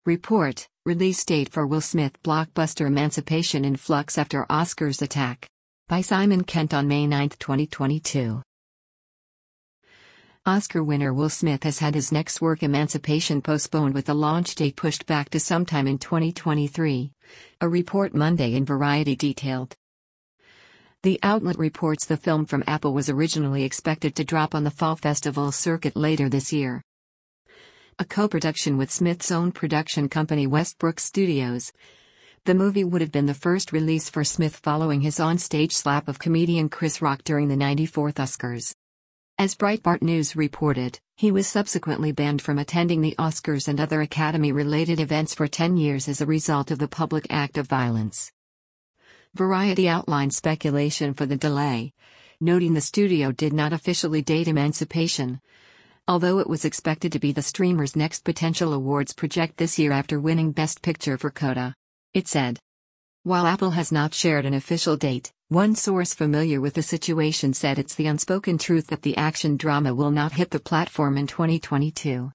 Report, release date for Will Smith blockbuster Emancipation in flux after Oscars attack. By Simon Kent on May 9, 2022. Oscar winner Will Smith has had his next work Emancipation postponed with the launch date pushed back to sometime in 2023. A report Monday in Variety detailed. The outlet reports the film from Apple was originally expected to drop on the fall festival circuit later this year. A co-production with Smith's own production company Westbrook Studios. The movie would have been the first release for Smith following his on-stage slap of comedian Chris Rock during the 94th Oscars. As Breitbart News reported, he was subsequently banned from attending the Oscars and other Academy-related events for 10 years as a result of the public act of violence. Variety outlined speculation for the delay, noting the studio did not officially date Emancipation, although it was expected to be the streamer's next potential awards project this year after winning Best Picture for Coda. It said. While Apple has not shared an official date, one source familiar with the situation said it's the unspoken truth that the action drama will not hit the platform in 2022.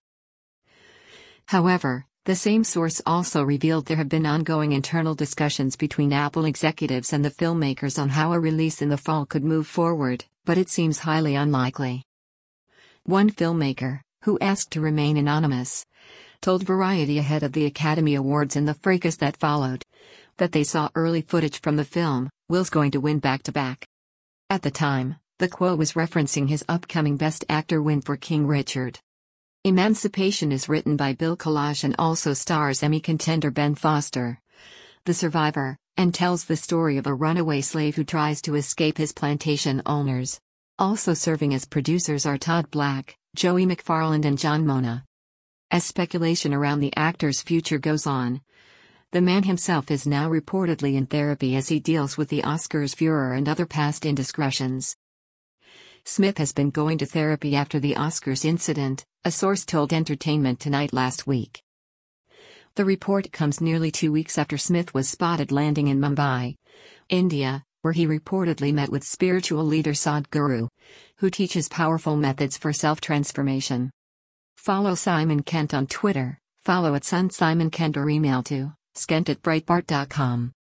However, the same source also revealed there have been ongoing internal discussions between Apple executives and the filmmakers on how a release in the fall could move forward, but it seems highly unlikely. One filmmaker, who asked to remain anonymous, told Variety ahead of the Academy Awards in the fracas that followed, that they saw early footage from the film, Will's going to win back-to-back. At the time, the quote was referencing his upcoming Best Actor win for King Richard. Emancipation is written by Bill Collage and also stars Emmy contender Ben Foster, the survivor, and tells the story of a runaway slave who tries to escape his plantation owners. Also serving as producers are Todd Black, Joey McFarland and John Mona. As speculation around the actor's future goes on, the man himself is now reportedly in therapy as he deals with the Oscars furor and other past indiscretions. Smith has been going to therapy after the Oscars incident, a source told Entertainment Tonight last week. The report comes nearly 2 weeks after Smith was spotted landing in Mumbai, India, where he reportedly met with spiritual leader Sadhguru, who teaches powerful methods for self-transformation. Follow Simon Kent on Twitter, follow @SunSimonKent or email to skent@breitbart.com.